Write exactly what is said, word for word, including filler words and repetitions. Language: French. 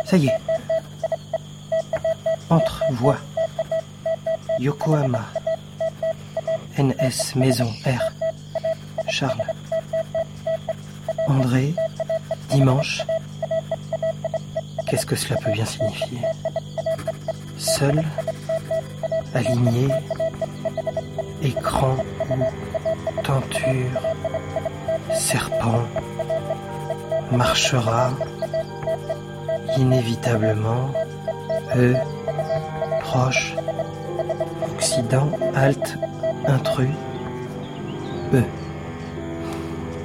Ça y est. Entre, voix. Yokohama. N S, maison, R. Charles. André, dimanche. Qu'est-ce que cela peut bien signifier? Seul, aligné, écran ou tenture, serpent, marchera, inévitablement, E, proche, Occident, halte, intrus, E.